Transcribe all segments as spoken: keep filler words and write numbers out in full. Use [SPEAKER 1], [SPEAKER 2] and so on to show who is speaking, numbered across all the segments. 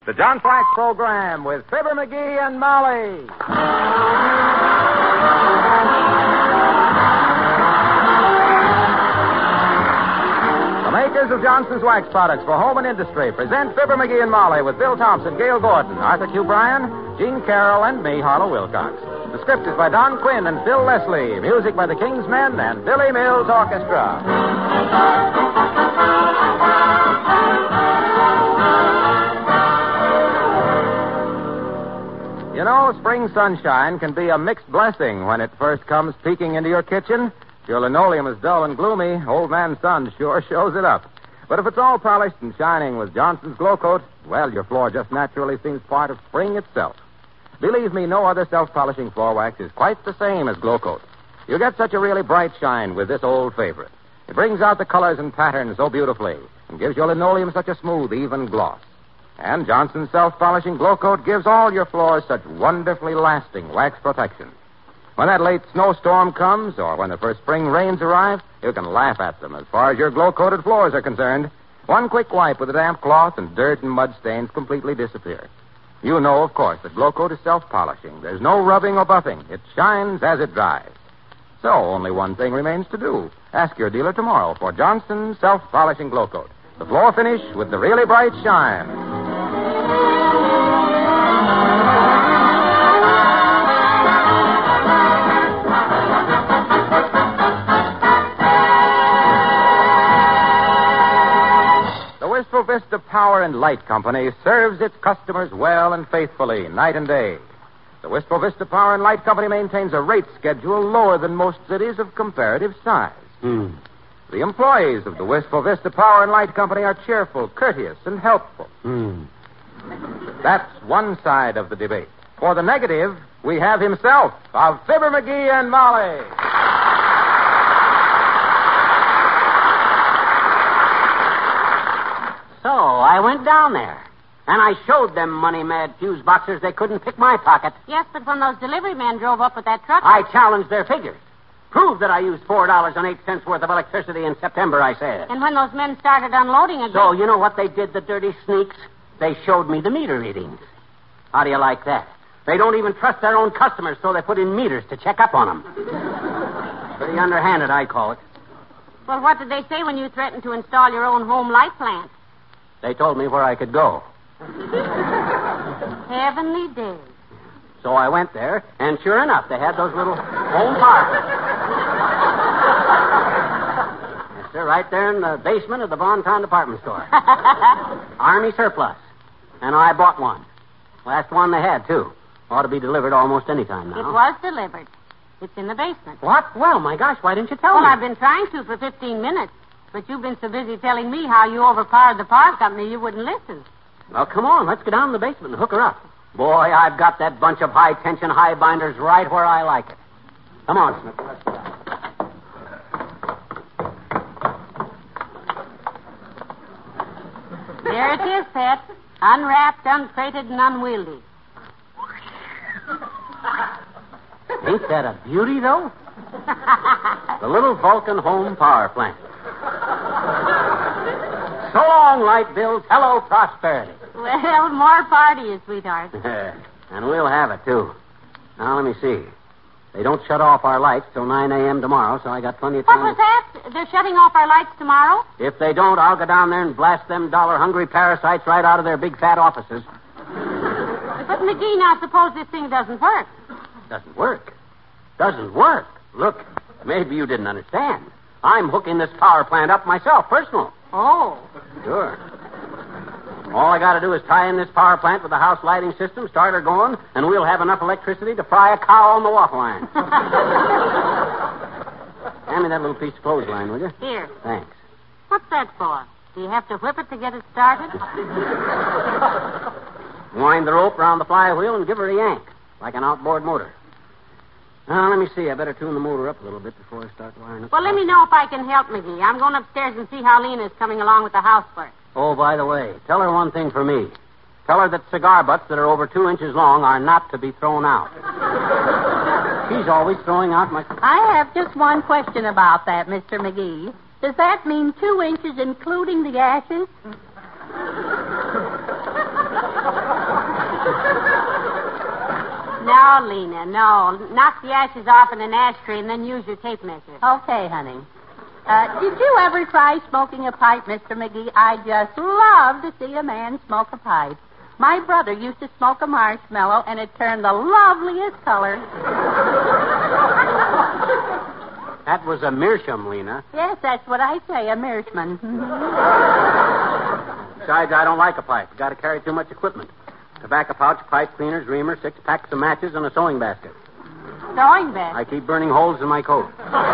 [SPEAKER 1] The John Flax Program with Fibber McGee and Molly. The makers of Johnson's Wax Products for home and industry present Fibber McGee and Molly with Bill Thompson, Gail Gordon, Arthur Q. Bryan, Gene Carroll, and me, Harlow Wilcox. The script is by Don Quinn and Phil Leslie. Music by the King's Men and Billy Mills Orchestra. You know, spring sunshine can be a mixed blessing when it first comes peeking into your kitchen. If your linoleum is dull and gloomy, old man sun sure shows it up. But if it's all polished and shining with Johnson's Glow Coat, well, your floor just naturally seems part of spring itself. Believe me, no other self-polishing floor wax is quite the same as Glow Coat. You get such a really bright shine with this old favorite. It brings out the colors and patterns so beautifully and gives your linoleum such a smooth, even gloss. And Johnson's self-polishing Glow Coat gives all your floors such wonderfully lasting wax protection. When that late snowstorm comes, or when the first spring rains arrive, you can laugh at them as far as your glow-coated floors are concerned. One quick wipe with a damp cloth and dirt and mud stains completely disappear. You know, of course, that Glow Coat is self-polishing. There's no rubbing or buffing. It shines as it dries. So only one thing remains to do. Ask your dealer tomorrow for Johnson's self-polishing Glow Coat. The floor finish with the really bright shine. The Wistful Vista Power and Light Company serves its customers well and faithfully, night and day. The Wistful Vista Power and Light Company maintains a rate schedule lower than most cities of comparative size.
[SPEAKER 2] Hmm.
[SPEAKER 1] The employees of the Wistful Vista Power and Light Company are cheerful, courteous, and helpful.
[SPEAKER 2] Hmm.
[SPEAKER 1] That's one side of the debate. For the negative, we have himself, of Fibber McGee and Molly.
[SPEAKER 2] So, I went down there, and I showed them money-mad fuse boxers they couldn't pick my pocket.
[SPEAKER 3] Yes, but when those delivery men drove up with that truck...
[SPEAKER 2] I challenged their figures. Proved that I used four dollars and eight cents worth of electricity in September, I said.
[SPEAKER 3] And when those men started unloading again...
[SPEAKER 2] So, you know what they did, the dirty sneaks? They showed me the meter readings. How do you like that? They don't even trust their own customers, so they put in meters to check up on them. Pretty underhanded, I call it.
[SPEAKER 3] Well, what did they say when you threatened to install your own home light plant?
[SPEAKER 2] They told me where I could go.
[SPEAKER 3] Heavenly days.
[SPEAKER 2] So I went there, and sure enough, they had those little home power plants. Yes, sir, right there in the basement of the Bonton department store. Army surplus. And I bought one. Last one they had, too. Ought to be delivered almost any time now.
[SPEAKER 3] It was delivered. It's in the basement.
[SPEAKER 2] What? Well, my gosh, why didn't you tell
[SPEAKER 3] well,
[SPEAKER 2] me?
[SPEAKER 3] Well, I've been trying to for fifteen minutes. But you've been so busy telling me how you overpowered the power company you wouldn't listen.
[SPEAKER 2] Well, come on. Let's go down to the basement and hook her up. Boy, I've got that bunch of high-tension high binders right where I like it. Come on, Smith. Let's go.
[SPEAKER 3] There it is, Pet. Unwrapped, uncrated, and unwieldy.
[SPEAKER 2] Ain't that a beauty, though? The little Vulcan home power plant. So long, light bills. Hello, prosperity.
[SPEAKER 3] Well, more power to you, sweetheart.
[SPEAKER 2] And we'll have it, too. Now, let me see. They don't shut off our lights till nine a.m. tomorrow, so I got plenty of time.
[SPEAKER 3] What was that? They're shutting off our lights tomorrow?
[SPEAKER 2] If they don't, I'll go down there and blast them dollar-hungry parasites right out of their big fat offices.
[SPEAKER 3] But, McGee, now suppose this thing doesn't work.
[SPEAKER 2] Doesn't work? Doesn't work? Look, maybe you didn't understand. I'm hooking this power plant up myself, personal.
[SPEAKER 3] Oh.
[SPEAKER 2] Sure. All I got to do is tie in this power plant with the house lighting system, start her going, and we'll have enough electricity to fry a cow on the waffle iron. Hand me that little piece of clothesline, will you?
[SPEAKER 3] Here.
[SPEAKER 2] Thanks.
[SPEAKER 3] What's that for? Do you have to whip it to get it started?
[SPEAKER 2] Wind the rope around the flywheel and give her a yank, like an outboard motor. Now, let me see. I better tune the motor up a little bit before I start wiring up.
[SPEAKER 3] Well, let me know if I can help, McGee. I'm going upstairs and see how Lena's coming along with the housework.
[SPEAKER 2] Oh, by the way, tell her one thing for me. Tell her that cigar butts that are over two inches long are not to be thrown out. She's always throwing out my...
[SPEAKER 4] I have just one question about that, Mister McGee. Does that mean two inches including the ashes?
[SPEAKER 3] No, Lena, no. Knock the ashes off in an ashtray and then use your tape measure.
[SPEAKER 4] Okay, honey. Uh, did you ever try smoking a pipe, Mister McGee? I just love to see a man smoke a pipe. My brother used to smoke a marshmallow, and it turned the loveliest color.
[SPEAKER 2] That was a meerschaum, Lena.
[SPEAKER 4] Yes, that's what I say, a Meersman.
[SPEAKER 2] Besides, I don't like a pipe. Got to carry too much equipment. Tobacco pouch, pipe cleaners, reamer, six packs of matches, and a sewing basket.
[SPEAKER 3] Sewing basket?
[SPEAKER 2] I keep burning holes in my coat.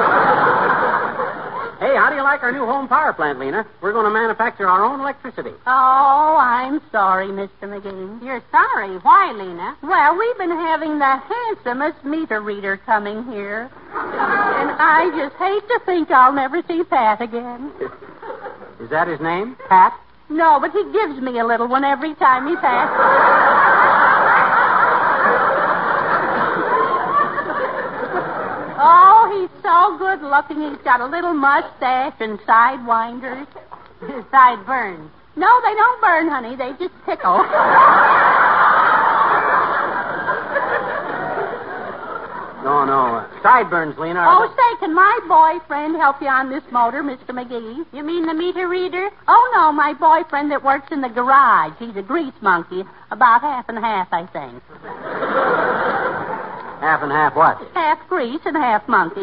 [SPEAKER 2] Hey, how do you like our new home power plant, Lena? We're going to manufacture our own electricity.
[SPEAKER 4] Oh, I'm sorry, Mister McGee.
[SPEAKER 3] You're sorry. Why, Lena?
[SPEAKER 4] Well, we've been having the handsomest meter reader coming here. And I just hate to think I'll never see Pat again.
[SPEAKER 2] Is that his name? Pat?
[SPEAKER 4] No, but he gives me a little one every time he passes. Oh, he's so good looking. He's got a little mustache and sidewinders.
[SPEAKER 3] Sideburns.
[SPEAKER 4] No, they don't burn, honey. They just tickle.
[SPEAKER 2] No, no. Uh, sideburns, Lena.
[SPEAKER 4] Oh, say, can my boyfriend help you on this motor, Mister McGee?
[SPEAKER 3] You mean the meter reader?
[SPEAKER 4] Oh, no, my boyfriend that works in the garage. He's a grease monkey. About half and half, I think.
[SPEAKER 2] Half and half what?
[SPEAKER 4] Half grease and half monkey.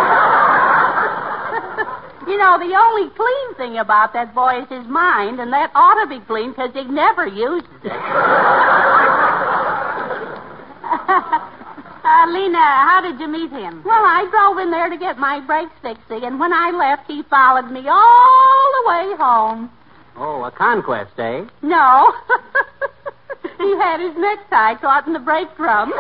[SPEAKER 4] You know, the only clean thing about that boy is his mind, and that ought to be clean because he never uses it.
[SPEAKER 3] Uh, Lena, how did you meet him?
[SPEAKER 4] Well, I drove in there to get my brakes fixed, and when I left, he followed me all the way home.
[SPEAKER 2] Oh, a conquest, eh?
[SPEAKER 4] No. He had his necktie caught in the brake drum.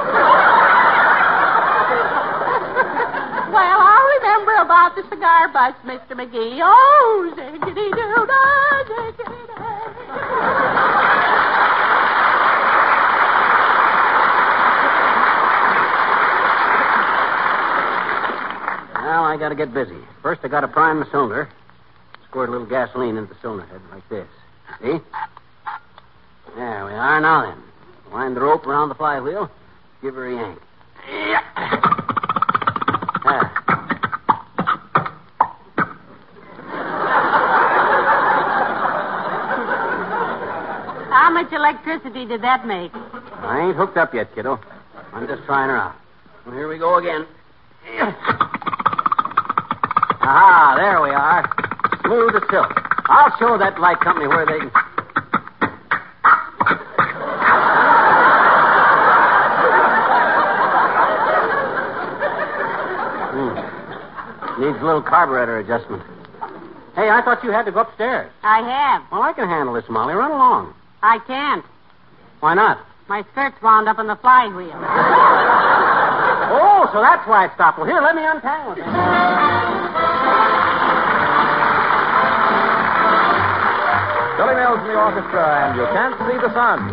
[SPEAKER 4] Well, I'll remember about the cigar butts, Mister McGee. Oh, ziggity-doo-dah, ziggity-dah.
[SPEAKER 2] Well, I got to get busy. First, I got to prime the cylinder. Squirt a little gasoline into the cylinder head like this. See? There we are. Now then. Wind the rope around the flywheel. Give her a yank. Yeah. There.
[SPEAKER 3] How much electricity did that make?
[SPEAKER 2] I ain't hooked up yet, kiddo. I'm just trying her out. Well, here we go again. Aha, there we are. Smooth as silk. I'll show that light company where they can... Hmm. Needs a little carburetor adjustment. Hey, I thought you had to go upstairs.
[SPEAKER 3] I have.
[SPEAKER 2] Well, I can handle this, Molly. Run along.
[SPEAKER 3] I can't.
[SPEAKER 2] Why not?
[SPEAKER 3] My skirt's wound up on the flywheel.
[SPEAKER 2] Oh, so that's why it stopped. Well, here, let me untangle it.
[SPEAKER 1] Billy Mills in the orchestra, and You Can't See the Sun.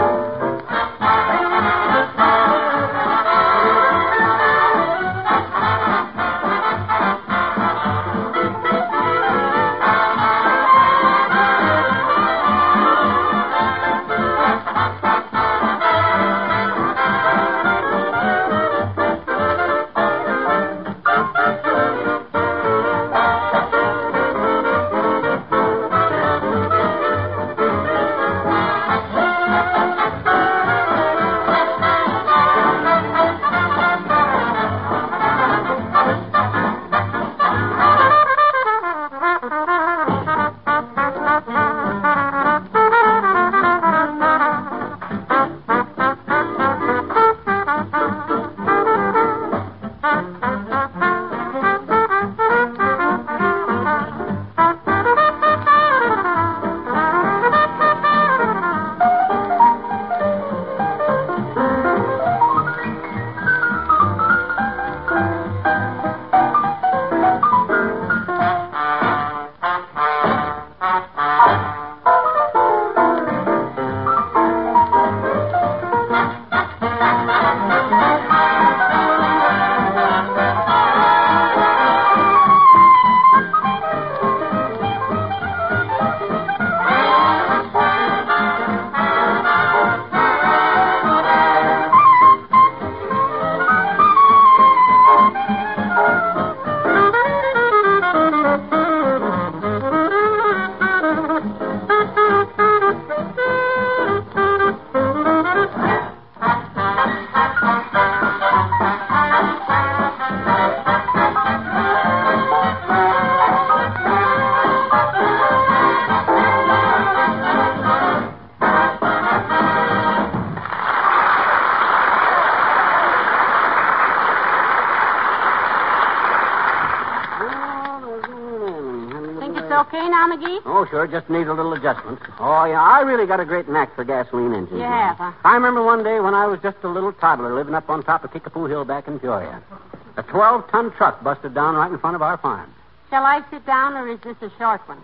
[SPEAKER 3] okay now, McGee?
[SPEAKER 2] Oh, sure. Just need a little adjustment. Oh, yeah. I really got a great knack for gasoline engines.
[SPEAKER 3] You have, huh?
[SPEAKER 2] I remember one day when I was just a little toddler living up on top of Kickapoo Hill back in Peoria. A twelve-ton truck busted down right in front of our farm.
[SPEAKER 3] Shall I sit down, or is this a short one?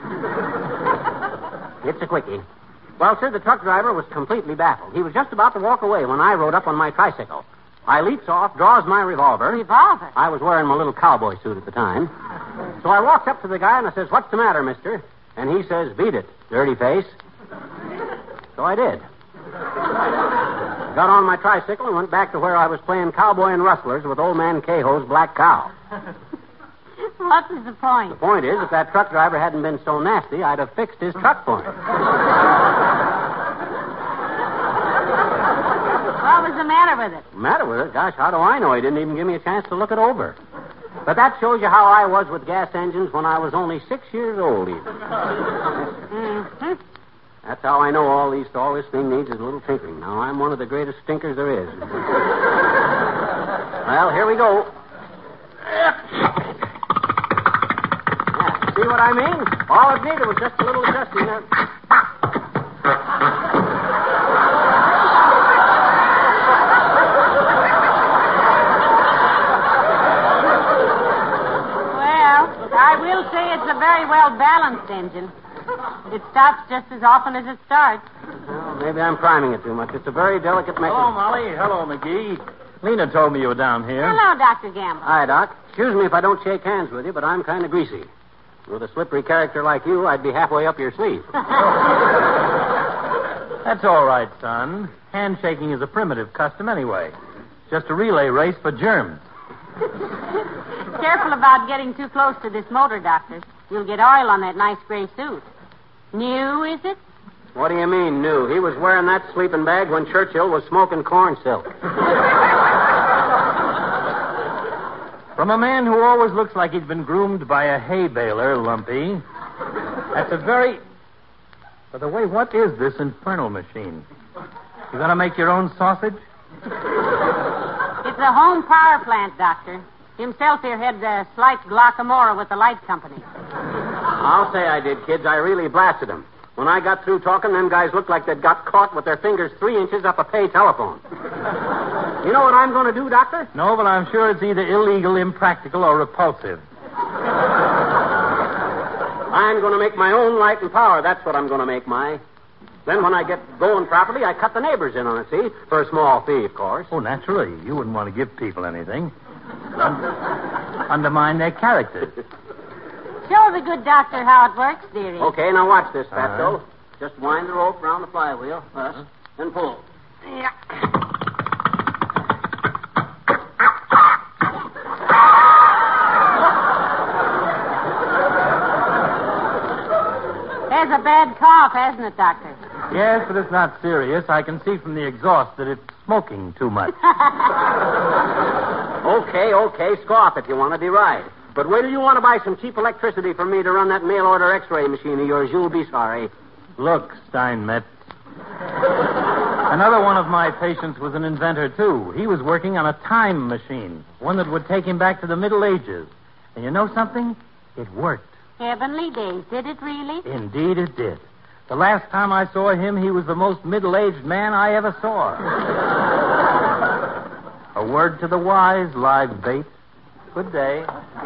[SPEAKER 2] It's a quickie. Well, sir, the truck driver was completely baffled. He was just about to walk away when I rode up on my tricycle. I leaps off, draws my revolver.
[SPEAKER 3] Revolver?
[SPEAKER 2] I was wearing my little cowboy suit at the time. So I walked up to the guy and I says, "What's the matter, mister?" And he says, "Beat it, dirty face." So I did. Got on my tricycle and went back to where I was playing cowboy and rustlers with old man Cahoe's black cow.
[SPEAKER 3] What was the point?
[SPEAKER 2] The point is, if that truck driver hadn't been so nasty, I'd have fixed his truck for him.
[SPEAKER 3] What was the matter with it?
[SPEAKER 2] The matter with it? Gosh, how do I know? He didn't even give me a chance to look it over. But that shows you how I was with gas engines when I was only six years old, even.
[SPEAKER 3] Mm-hmm.
[SPEAKER 2] That's how I know all these all this thing needs is a little tinkering. Now, I'm one of the greatest stinkers there is. Well, here we go. Yeah, see what I mean? All it needed was just a little adjusting there.
[SPEAKER 3] I will say it's a very well-balanced engine. It stops just as often as it starts.
[SPEAKER 2] Well, maybe I'm priming it too much. It's a very delicate mechanism.
[SPEAKER 5] Hello, Molly. Hello, McGee. Lena told me you were down here.
[SPEAKER 3] Hello, Doctor Gamble.
[SPEAKER 2] Hi, Doc. Excuse me if I don't shake hands with you, but I'm kind of greasy. With a slippery character like you, I'd be halfway up your sleeve.
[SPEAKER 5] That's all right, son. Handshaking is a primitive custom anyway. It's just a relay race for germs.
[SPEAKER 3] Careful about getting too close to this motor, Doctor. You'll get oil on that nice gray suit. New, is it?
[SPEAKER 2] What do you mean, new? He was wearing that sleeping bag when Churchill was smoking corn silk.
[SPEAKER 5] From a man who always looks like he's been groomed by a hay baler, Lumpy. That's a very... By the way, what is this infernal machine? You gonna make your own sausage?
[SPEAKER 3] It's a home power plant, Doctor. Himself here had a slight glaucomora with the light company.
[SPEAKER 2] I'll say I did, kids. I really blasted them. When I got through talking, them guys looked like they'd got caught with their fingers three inches up a pay telephone. You know what I'm going to do, Doctor?
[SPEAKER 5] No, but I'm sure it's either illegal, impractical, or repulsive.
[SPEAKER 2] I'm going to make my own light and power. That's what I'm going to make, my. Then when I get going properly, I cut the neighbors in on it, see? For a small fee, of course.
[SPEAKER 5] Oh, naturally. You wouldn't want to give people anything. Un- undermine their character.
[SPEAKER 3] Show the good doctor how it works, dearie.
[SPEAKER 2] Okay, now watch this, Fatso.
[SPEAKER 5] Uh-huh.
[SPEAKER 2] Just wind the rope around the flywheel, thus, uh-huh. Then pull. Yeah.
[SPEAKER 3] There's a bad cough, hasn't it, Doctor?
[SPEAKER 5] Yes, but it's not serious. I can see from the exhaust that it's smoking too much.
[SPEAKER 2] Okay, okay, scoff if you want to deride. But wait till you want to buy some cheap electricity from me to run that mail-order X-ray machine of yours. You'll be sorry.
[SPEAKER 5] Look, Steinmetz. Another one of my patients was an inventor, too. He was working on a time machine, one that would take him back to the Middle Ages. And you know something? It worked.
[SPEAKER 3] Heavenly days. Did it really?
[SPEAKER 5] Indeed it did. The last time I saw him, he was the most middle-aged man I ever saw. A word to the wise, live bait. Good day.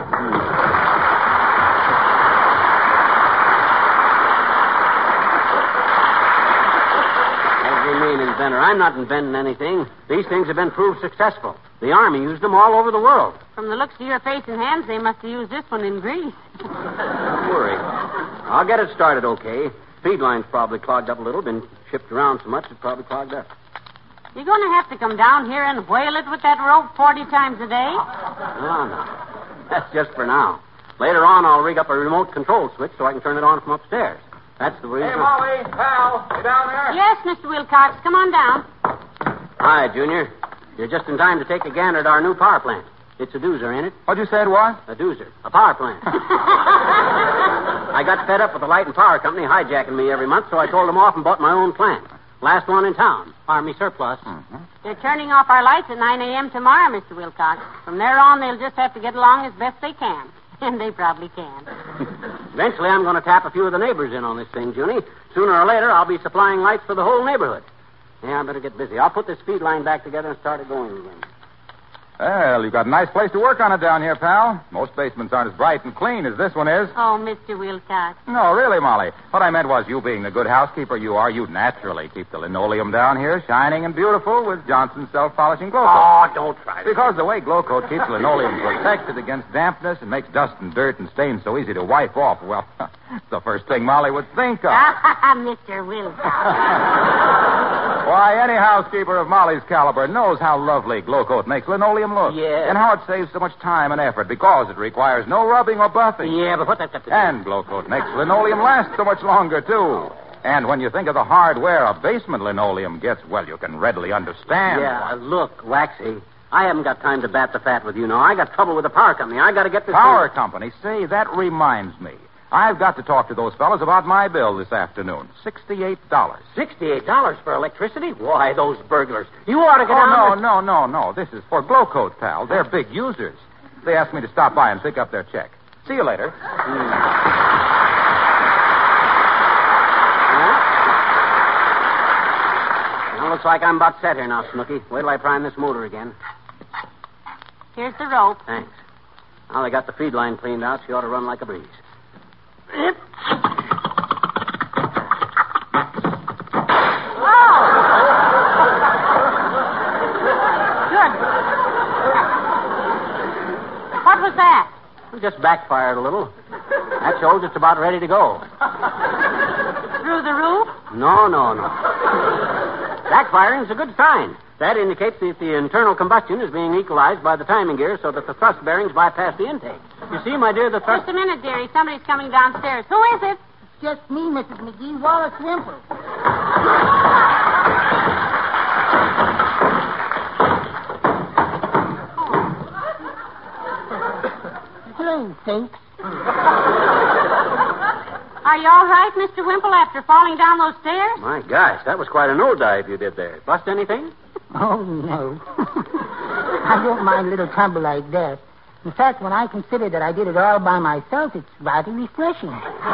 [SPEAKER 2] What do you mean, inventor? I'm not inventing anything. These things have been proved successful. The Army used them all over the world.
[SPEAKER 3] From the looks of your face and hands, they must have used this one in Greece.
[SPEAKER 2] Don't worry. I'll get it started okay. Feed line's probably clogged up a little. Been shipped around so much, it's probably clogged up.
[SPEAKER 3] You're going to have to come down here and whale it with that rope forty times a day?
[SPEAKER 2] No, no. That's just for now. Later on, I'll rig up a remote control switch so I can turn it on from upstairs. That's the reason.
[SPEAKER 1] Hey, Molly, pal, you down there?
[SPEAKER 3] Yes, Mister Wilcox. Come on down.
[SPEAKER 2] Hi, Junior. You're just in time to take a gander at our new power plant. It's a doozer, ain't it?
[SPEAKER 1] What'd you say it was?
[SPEAKER 2] A doozer. A power plant. I got fed up with the light and power company hijacking me every month, so I told them off and bought my own plant. Last one in town. Army surplus.
[SPEAKER 1] Mm-hmm.
[SPEAKER 3] They're turning off our lights at nine a.m. tomorrow, Mister Wilcox. From there on, they'll just have to get along as best they can. And they probably can.
[SPEAKER 2] Eventually, I'm going to tap a few of the neighbors in on this thing, Junie. Sooner or later, I'll be supplying lights for the whole neighborhood. Yeah, I better get busy. I'll put this feed line back together and start it going again.
[SPEAKER 1] Well, you've got a nice place to work on it down here, pal. Most basements aren't as bright and clean as this one is.
[SPEAKER 3] Oh, Mister Wilcox.
[SPEAKER 1] No, really, Molly. What I meant was, you being the good housekeeper you are, you'd naturally keep the linoleum down here shining and beautiful with Johnson's self-polishing glow coat.
[SPEAKER 2] Oh, don't try to.
[SPEAKER 1] Because the way glow coat keeps linoleum protected against dampness and makes dust and dirt and stains so easy to wipe off, well, it's the first thing Molly would think of.
[SPEAKER 3] Mister Wilcox.
[SPEAKER 1] Why, any housekeeper of Molly's caliber knows how lovely glow coat makes linoleum look.
[SPEAKER 2] Yeah.
[SPEAKER 1] And how it saves so much time and effort because it requires no rubbing or buffing.
[SPEAKER 2] Yeah, but what that got to do?
[SPEAKER 1] And glow coat makes linoleum last so much longer, too. And when you think of the hard wear a basement linoleum gets, well, you can readily understand.
[SPEAKER 2] Yeah, look, Waxy, I haven't got time to bat the fat with you now. I got trouble with the power company. I got to get this...
[SPEAKER 1] Power company? Say, that reminds me. I've got to talk to those fellas about my bill this afternoon. Sixty-eight dollars.
[SPEAKER 2] Sixty-eight dollars for electricity? Why, those burglars. You ought to get
[SPEAKER 1] Oh,
[SPEAKER 2] down
[SPEAKER 1] no, no, no, no. This is for glow coat, pal. They're big users. They asked me to stop by and pick up their check. See you later.
[SPEAKER 2] Hmm. Well, well, looks like I'm about set here now, Snooky. Wait till I prime this motor again.
[SPEAKER 3] Here's the rope.
[SPEAKER 2] Thanks. Now they got the feed line cleaned out. She ought to run like a breeze.
[SPEAKER 3] What was that?
[SPEAKER 2] It just backfired a little. That shows it's about ready to go.
[SPEAKER 3] Through the roof?
[SPEAKER 2] No, no, no. Backfiring's a good sign. That indicates that the internal combustion is being equalized by the timing gear so that the thrust bearings bypass the intake. You see, my dear, the thrust...
[SPEAKER 3] Just a minute, dearie. Somebody's coming downstairs. Who is it?
[SPEAKER 4] Just me, Missus McGee, Wallace Wimple. Hello, folks.
[SPEAKER 3] Are you all right, Mister Wimple, after falling down those stairs?
[SPEAKER 2] My gosh, that was quite a nosedive you did there. Bust anything?
[SPEAKER 4] Oh, no. I don't mind a little tumble like that. In fact, when I consider that I did it all by myself, it's rather refreshing.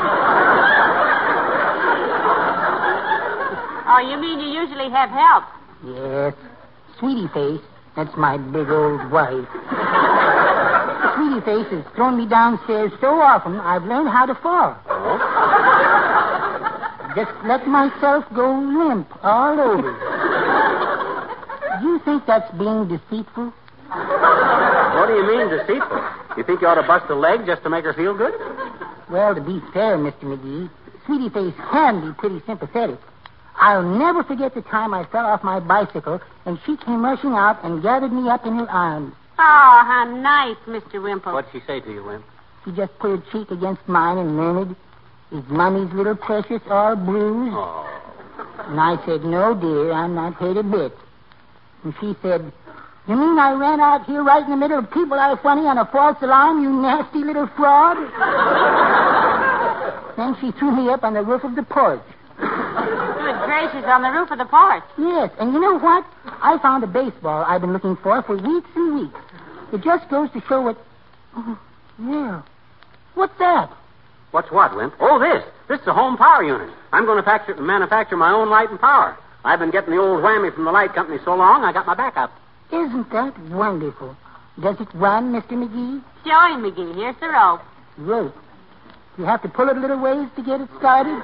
[SPEAKER 3] Oh, you mean you usually have help?
[SPEAKER 4] Yes. Sweetie Face, that's my big old wife. Sweetie Face has thrown me downstairs so often, I've learned how to fall.
[SPEAKER 2] Oh?
[SPEAKER 4] Just let myself go limp all over. Do you think that's being deceitful?
[SPEAKER 2] What do you mean, deceitful? You think you ought to bust a leg just to make her feel good?
[SPEAKER 4] Well, to be fair, Mister McGee, Sweetie Face can be pretty sympathetic. I'll never forget the time I fell off my bicycle and she came rushing out and gathered me up in her arms.
[SPEAKER 3] Oh, how nice, Mister Wimple.
[SPEAKER 2] What'd she say to you, Wimp?
[SPEAKER 4] She just put her cheek against mine and murmured, "Is Mummy's little precious all bruised?"
[SPEAKER 2] Oh.
[SPEAKER 4] And I said, "No, dear, I'm not hurt a bit." And she said, "You mean I ran out here right in the middle of people that are funny on a false alarm, you nasty little fraud?" Then she threw me up on the roof of the porch.
[SPEAKER 3] Good gracious, on the roof of the porch.
[SPEAKER 4] Yes, and you know what? I found a baseball I've been looking for for weeks and weeks. It just goes to show what... Oh, yeah. What's that?
[SPEAKER 2] What's what, Wimp? Oh, this. This is a home power unit. I'm going to factor, manufacture my own light and power. I've been getting the old whammy from the light company so long, I got my back up.
[SPEAKER 4] Isn't that wonderful? Does it run, Mister McGee?
[SPEAKER 3] Show him, McGee. Here's the rope.
[SPEAKER 4] Rope. You have to pull it a little ways to get it started?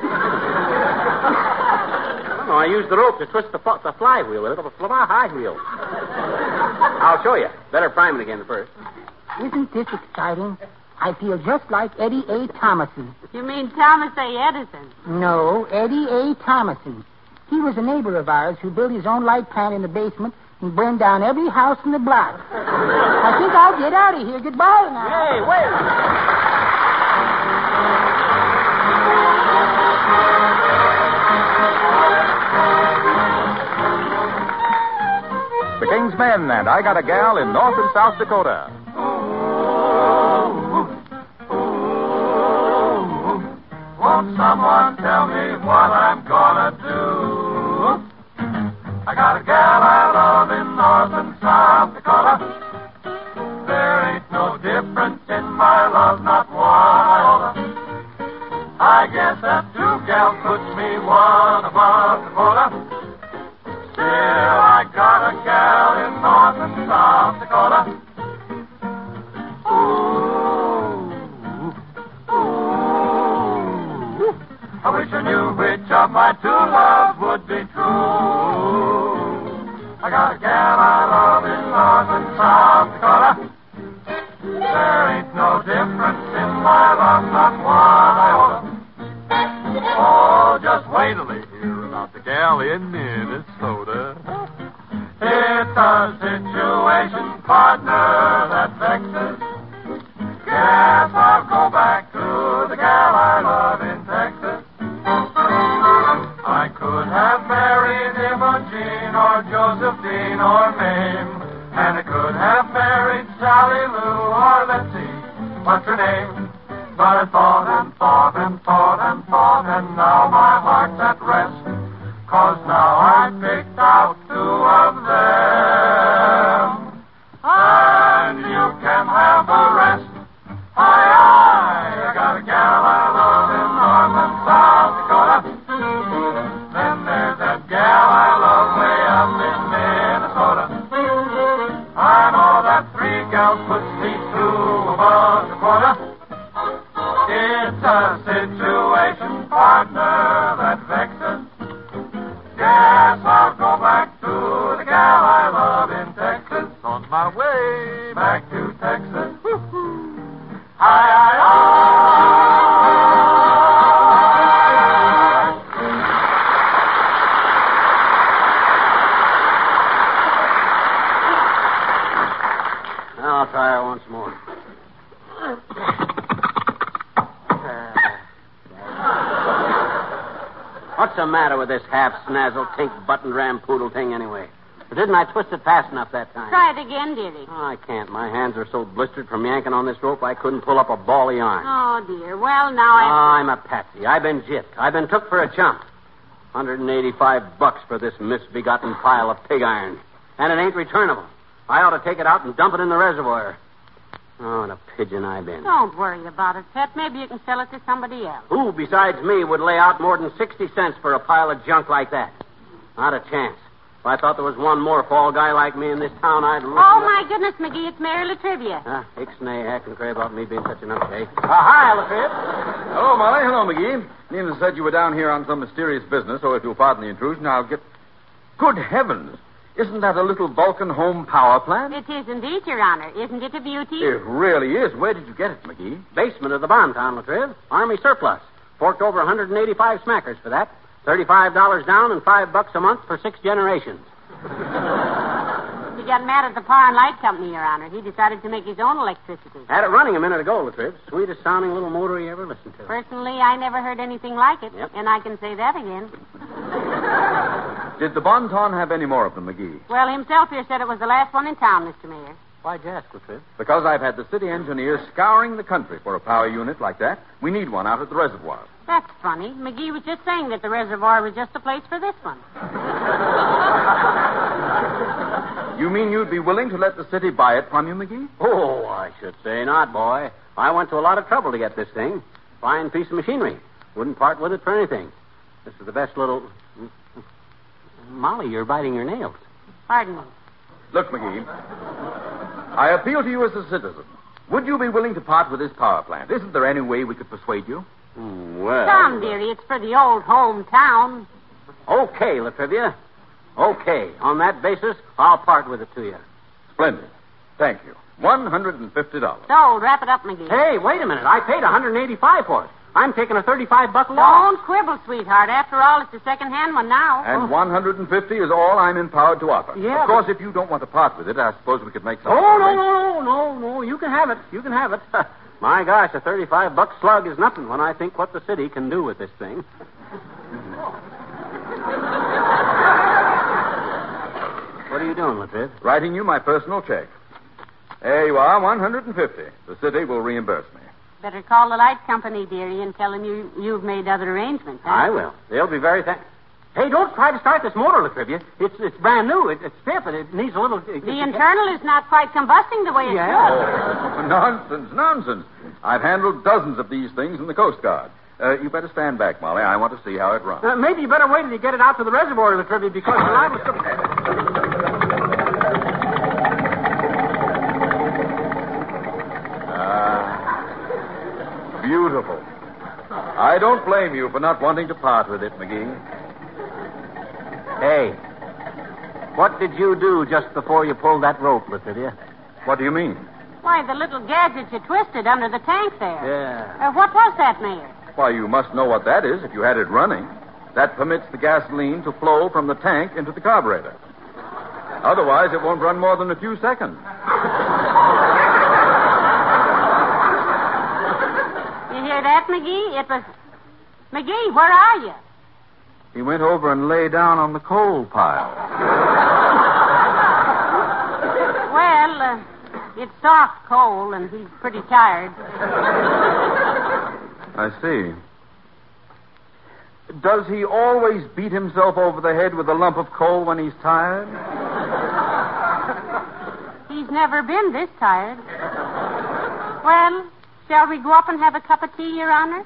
[SPEAKER 2] No, I use the rope to twist the, the flywheel with it, the high wheel. I'll show you. Better prime it again first.
[SPEAKER 4] Isn't this exciting? I feel just like Eddie A. Thomason.
[SPEAKER 3] You mean Thomas A. Edison?
[SPEAKER 4] No, Eddie A. Thomason. He was a neighbor of ours who built his own light plant in the basement and burned down every house in the block. I think I'll get out of here. Goodbye now.
[SPEAKER 2] Hey, wait.
[SPEAKER 1] The King's Men and I Got a Gal in North and South Dakota.
[SPEAKER 6] Won't someone tell me what I'm gonna do? I got a gal I love in North and South Dakota. There ain't no difference in my love. was not one iota. I guess that two gals puts me one above the quota. Still, I got a gal in North and South Dakota. Ooh, ooh, I wish I knew which of my two loves would be true. I got a gal I love in North and South Dakota. There ain't no difference in my love, not one iota. Oh, just wait till they hear about the gal in Minnesota. It's a situation, partner, that vexes. Guess I'll go back to the gal I love in Texas. I could have married Imogene or Josephine or Mame, and I could have married Sally Lou or let's see, what's her name? But I thought and thought and thought and thought, and now my heart's at rest, 'cause now I've picked out two of them, and you can have the rest. Aye, aye, I got a gal I love in North and South Dakota. Then there's that gal I love way up in Minnesota. I know that three gals puts me two above the quota. It's a situation, partner, that vexes. Guess I'll go back to the gal I love in Texas. On my way back to Texas. Aye, aye,
[SPEAKER 2] aye. I'll try her once more. What's the matter with this half-snazzle, tink-button rampoodle thing, anyway? Or didn't I twist it fast enough that time?
[SPEAKER 3] Try it again, dearie.
[SPEAKER 2] Oh, I can't. My hands are so blistered from yanking on this rope, I couldn't pull up a ball of yarn.
[SPEAKER 3] Oh, dear. Well, now I...
[SPEAKER 2] Oh, I'm a patsy. I've been gypped. I've been took for a chump. one hundred eighty-five bucks for this misbegotten pile of pig iron. And it ain't returnable. I ought to take it out and dump it in the reservoir. Oh, what a pigeon I've been.
[SPEAKER 3] Don't worry about it, Pet. Maybe you can sell it to somebody else.
[SPEAKER 2] Who besides me would lay out more than sixty cents for a pile of junk like that? Not a chance. If I thought there was one more fall guy like me in this town, I'd look...
[SPEAKER 3] Oh, my goodness, McGee, it's Mary Latrivia.
[SPEAKER 2] Ah, ixnay, heck and cray about me being such an update. Uh, hi, Latrivia.
[SPEAKER 7] Hello, Molly. Hello, McGee. Nina said you were down here on some mysterious business, so if you'll pardon the intrusion, I'll get... Good heavens! Isn't that a little Vulcan home power plant?
[SPEAKER 3] It is indeed, Your Honor. Isn't it a beauty?
[SPEAKER 7] It really is. Where did you get it, McGee?
[SPEAKER 2] Basement of the Bonton, Latriv. Army surplus. Forked over one hundred eighty-five smackers for that. thirty-five dollars down and five bucks a month for six generations.
[SPEAKER 3] He got mad at the Power and Light Company, Your Honor. He decided to make his own electricity.
[SPEAKER 2] Had it running a minute ago, Latriv. Sweetest sounding little motor you ever listened to.
[SPEAKER 3] Personally, I never heard anything like it.
[SPEAKER 2] Yep.
[SPEAKER 3] And I can say that again.
[SPEAKER 7] Did the Bonton have any more of them, McGee?
[SPEAKER 3] Well, himself here said it was the last one in town, Mister Mayor.
[SPEAKER 2] Why'd you ask, Latriv?
[SPEAKER 7] Because I've had the city engineers scouring the country for a power unit like that. We need one out at the reservoir.
[SPEAKER 3] That's funny. McGee was just saying that the reservoir was just the place for this one.
[SPEAKER 7] You mean you'd be willing to let the city buy it from you, McGee?
[SPEAKER 2] Oh, I should say not, boy. I went to a lot of trouble to get this thing. Fine piece of machinery. Wouldn't part with it for anything. This is the best little... Molly, you're biting your nails.
[SPEAKER 3] Pardon me.
[SPEAKER 7] Look, McGee, I appeal to you as a citizen. Would you be willing to part with this power plant? Isn't there any way we could persuade you?
[SPEAKER 2] Mm, well...
[SPEAKER 3] Tom, dearie, it's for the old hometown.
[SPEAKER 2] Okay, Latrivia. Okay. On that basis, I'll part with it to you.
[SPEAKER 7] Splendid. Thank you. one hundred fifty dollars.
[SPEAKER 3] So, wrap it up, McGee.
[SPEAKER 2] Hey, wait a minute. I paid one hundred eighty-five for it. I'm taking a thirty-five buck loss.
[SPEAKER 3] Don't quibble, sweetheart. After all, it's a second-hand one now.
[SPEAKER 7] And one hundred fifty is all I'm empowered to offer.
[SPEAKER 2] Yeah,
[SPEAKER 7] Of course, if you don't want to part with it, I suppose we could make some...
[SPEAKER 2] Oh, no, no, no, no, no. You can have it. You can have it. My gosh, a thirty-five buck slug is nothing when I think what the city can do with this thing. What are you doing, Latriv?
[SPEAKER 7] Writing you my personal check. There you are, one hundred fifty. The city will reimburse me.
[SPEAKER 3] Better call the light company, dearie, and tell them you, you've made other arrangements. Huh?
[SPEAKER 2] I will. They'll be very thankful. Hey, don't try to start this motor, Latrivia. It's it's brand new. It, it's stiff, and it needs a little... It,
[SPEAKER 3] The internal is not quite combusting the way it
[SPEAKER 2] Yeah.
[SPEAKER 3] should.
[SPEAKER 7] Oh, nonsense, nonsense. I've handled dozens of these things in the Coast Guard. Uh, you better stand back, Molly. I want to see how it runs.
[SPEAKER 2] Uh, maybe you better wait till you get it out to the reservoir, Latrivia, because the line was...
[SPEAKER 7] Ah, beautiful. I don't blame you for not wanting to part with it, McGee.
[SPEAKER 2] Hey, what did you do just before you pulled that rope, Latrivia?
[SPEAKER 7] What do you mean?
[SPEAKER 3] Why, the little gadget you twisted under the tank there.
[SPEAKER 2] Yeah.
[SPEAKER 3] Uh, what was that, Mayor?
[SPEAKER 7] Why, you must know what that is if you had it running. That permits the gasoline to flow from the tank into the carburetor. Otherwise, it won't run more than a few seconds.
[SPEAKER 3] You hear that, McGee? It was... McGee, where are you?
[SPEAKER 7] He went over and lay down on the coal pile.
[SPEAKER 3] Well, uh, it's soft coal, and he's pretty tired.
[SPEAKER 7] I see. Does he always beat himself over the head with a lump of coal when he's tired?
[SPEAKER 3] He's never been this tired. Well, shall we go up and have a cup of tea, Your Honor?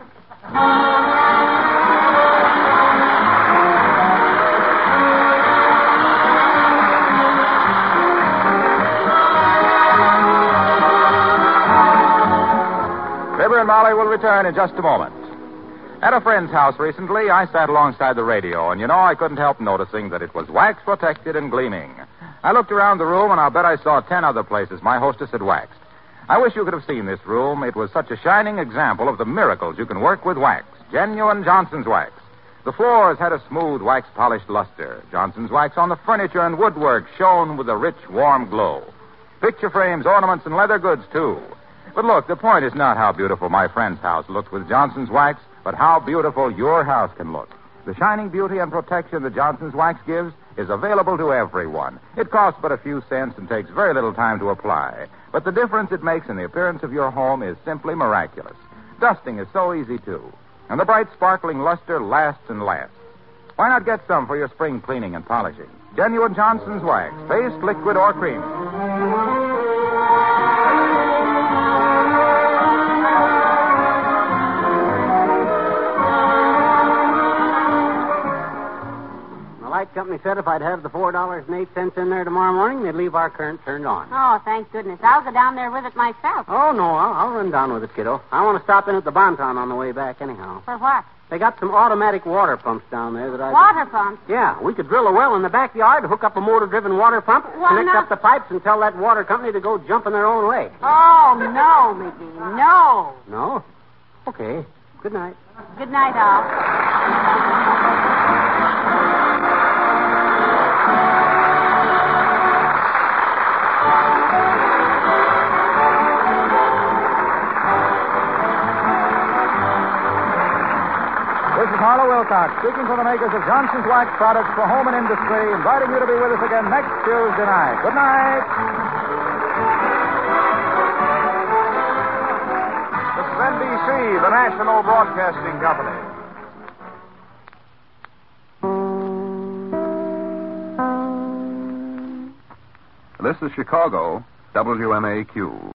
[SPEAKER 1] Fibber and Molly will return in just a moment. At a friend's house recently, I sat alongside the radio, and you know, I couldn't help noticing that it was wax protected and gleaming. I looked around the room, and I'll bet I saw ten other places my hostess had waxed. I wish you could have seen this room. It was such a shining example of the miracles you can work with wax. Genuine Johnson's wax. The floors had a smooth wax-polished luster. Johnson's wax on the furniture and woodwork shone with a rich, warm glow. Picture frames, ornaments, and leather goods, too. But look, the point is not how beautiful my friend's house looked with Johnson's wax, but how beautiful your house can look. The shining beauty and protection that Johnson's wax gives is available to everyone. It costs but a few cents and takes very little time to apply. But the difference it makes in the appearance of your home is simply miraculous. Dusting is so easy, too. And the bright, sparkling luster lasts and lasts. Why not get some for your spring cleaning and polishing? Genuine Johnson's wax, paste, liquid, or cream.
[SPEAKER 2] Company said if I'd have the four dollars and eight cents in there tomorrow morning, they'd leave our current turned on.
[SPEAKER 3] Oh, thank goodness. I'll go down there with it myself.
[SPEAKER 2] Oh, no, I'll, I'll run down with it, kiddo. I want to stop in at the Bonton on the way back anyhow.
[SPEAKER 3] For what?
[SPEAKER 2] They got some automatic water pumps down there that I...
[SPEAKER 3] Water pumps?
[SPEAKER 2] Yeah, we could drill a well in the backyard, hook up a motor-driven water pump,
[SPEAKER 3] Well,
[SPEAKER 2] connect
[SPEAKER 3] no.
[SPEAKER 2] up the pipes, and tell that water company to go jump in their own way.
[SPEAKER 3] Oh, no, McGee, no.
[SPEAKER 2] No? Okay. Good night.
[SPEAKER 3] Good night, all.
[SPEAKER 1] This is Harlow Wilcox, speaking for the makers of Johnson's Wax products for home and industry, inviting you to be with us again next Tuesday night. Good night.
[SPEAKER 8] This is N B C, the National Broadcasting Company.
[SPEAKER 9] This is Chicago, W M A Q.